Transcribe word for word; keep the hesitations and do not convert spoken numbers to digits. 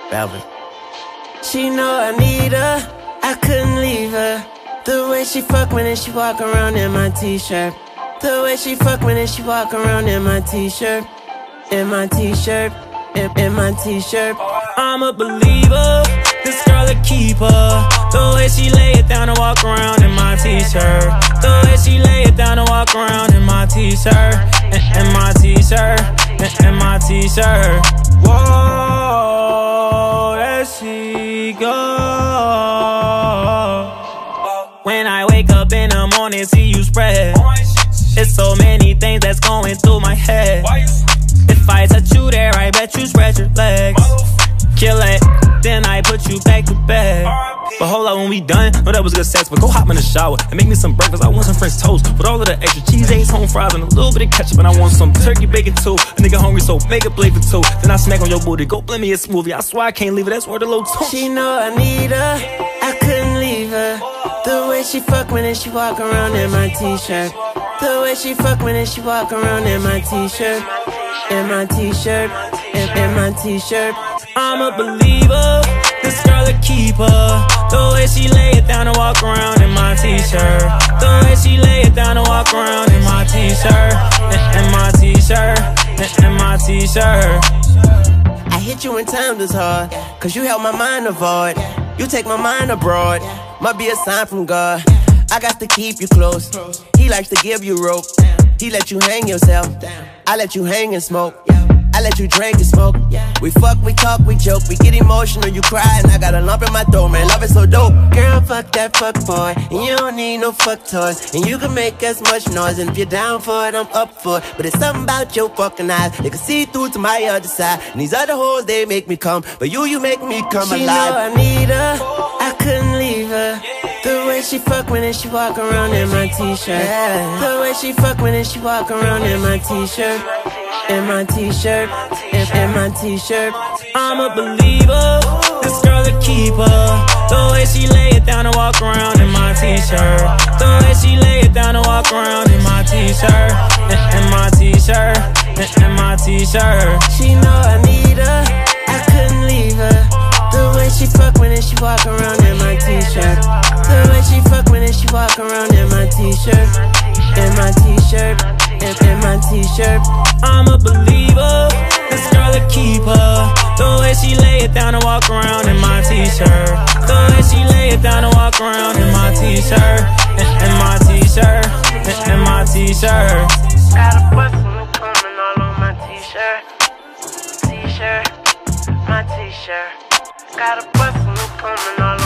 Velvet. She know I need her, I couldn't leave her. The way she fuck when and she walk around in my t-shirt. The way she fuck when and she walk around in my t-shirt. In my t-shirt, in, in my t-shirt. I'm a believer, this girl a keeper. The way she lay it down and walk around in my t-shirt. The way she lay it down and walk around in my t-shirt. In, in my t-shirt, in, in my t-shirt. Whoa, there she go. When I wake up in the morning, see you spread. It's so many things that's going through my head. If I touch you there, I bet you spread your legs. Kill it, then I put you back to bed. But hold up, when we done, know that was good sex, but go hop in the shower and make me some breakfast. I want some French toast with all of the extra cheese, eggs, home fries, and a little bit of ketchup. And I want some turkey bacon too. A nigga hungry, so make a plate for two. Then I smack on your booty, go blend me a smoothie. I swear I can't leave it, that's worth a little too. She know I need her, I couldn't leave her. The way she fuck when and she walk around in my t-shirt. The way she fuck when and she walk around in my t-shirt. In my t-shirt, in, in my t-shirt. I'm a believer, this girl a keeper. The way she lay it down and walk around in my t-shirt. The way she lay it down and walk around in my t-shirt. In, in my t-shirt, in, in my t-shirt. I hit you when times is hard, cause you help my mind avoid. You take my mind abroad, might be a sign from God. I got to keep you close, he likes to give you rope. He let you hang yourself, I let you hang and smoke. I let you drink and smoke. We fuck, we talk, we joke. We get emotional, you cry, and I got a lump in my throat, man. Love is so dope. Girl, fuck that fuck boy, and you don't need no fuck toys. And you can make as much noise, and if you're down for it, I'm up for it. But it's something about your fucking eyes, they can see through to my other side. And these other hoes, they make me come, but you, you make me come alive. She know I need her, I couldn't leave her. The way she fuck when and she walk around in my t-shirt. The way she fuck when and she walk around in my t-shirt. In my t-shirt, in, in my t-shirt. I'm a believer, this girl a keeper. The way she lay it down and walk around in my t-shirt. The way she lay it down and walk around in my t-shirt. In, in my t-shirt, in, in my t-shirt. She know I need her, I couldn't leave her. The way she fuck when and she walk around in my t-shirt. The way she fuck when and she walk around in my t-shirt. In my t-shirt, in, in my t-shirt. I'm a believer, this girl a keeper. The way she lay it down and walk around in my t-shirt. The way she lay it down and walk around in my t-shirt. In, in my t-shirt, in, in my t-shirt. Got a bus and I'm coming all on my t-shirt. T-shirt, my t-shirt. Got a bus and I'm coming all on